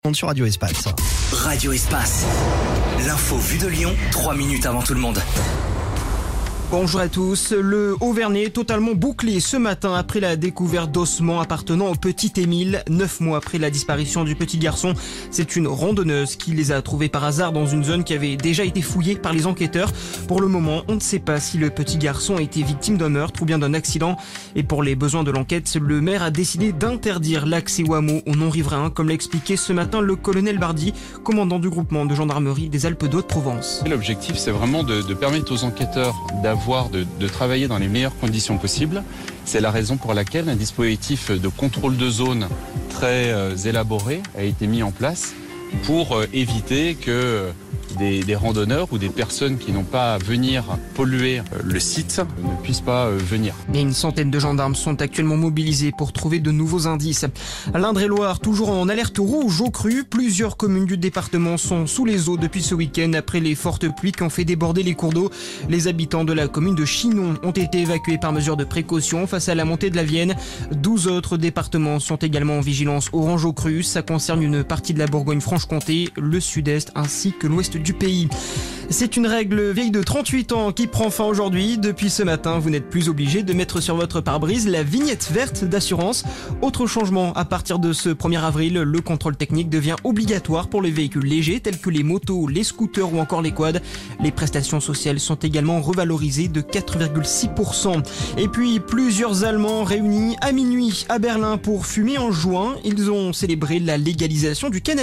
sur Radio Espace. Radio Espace. L'info vue de Lyon, 3 minutes avant tout le monde. Bonjour à tous. Le Haut-Vernay totalement bouclé ce matin après la découverte d'ossements appartenant au petit Émile. 9 mois après la disparition du petit garçon, c'est une randonneuse qui les a trouvés par hasard dans une zone qui avait déjà été fouillée par les enquêteurs. Pour le moment, on ne sait pas si le petit garçon a été victime d'un meurtre ou bien d'un accident. Et pour les besoins de l'enquête, le maire a décidé d'interdire l'accès au hameau aux non-riverains, comme l'a expliqué ce matin le colonel Bardy, commandant du groupement de gendarmerie des Alpes-de-Haute-Provence. L'objectif, c'est vraiment de permettre aux enquêteurs de travailler dans les meilleures conditions possibles. C'est la raison pour laquelle un dispositif de contrôle de zone très élaboré a été mis en place pour éviter que des randonneurs ou des personnes qui n'ont pas à venir polluer le site ne puissent pas venir. Et une centaine de gendarmes sont actuellement mobilisés pour trouver de nouveaux indices. À l'Indre-et-Loire, toujours en alerte rouge aux crues, plusieurs communes du département sont sous les eaux depuis ce week-end après les fortes pluies qui ont fait déborder les cours d'eau. Les habitants de la commune de Chinon ont été évacués par mesure de précaution face à la montée de la Vienne. 12 autres départements sont également en vigilance orange aux crues. Ça concerne une partie de la Bourgogne-Franche-Comté, le sud-est ainsi que l'ouest du pays. C'est une règle vieille de 38 ans qui prend fin aujourd'hui. Depuis ce matin, vous n'êtes plus obligé de mettre sur votre pare-brise la vignette verte d'assurance. Autre changement, à partir de ce 1er avril, le contrôle technique devient obligatoire pour les véhicules légers tels que les motos, les scooters ou encore les quads. Les prestations sociales sont également revalorisées de 4,6%. Et puis, plusieurs Allemands réunis à minuit à Berlin pour fumer en juin. Ils ont célébré la légalisation du cannabis.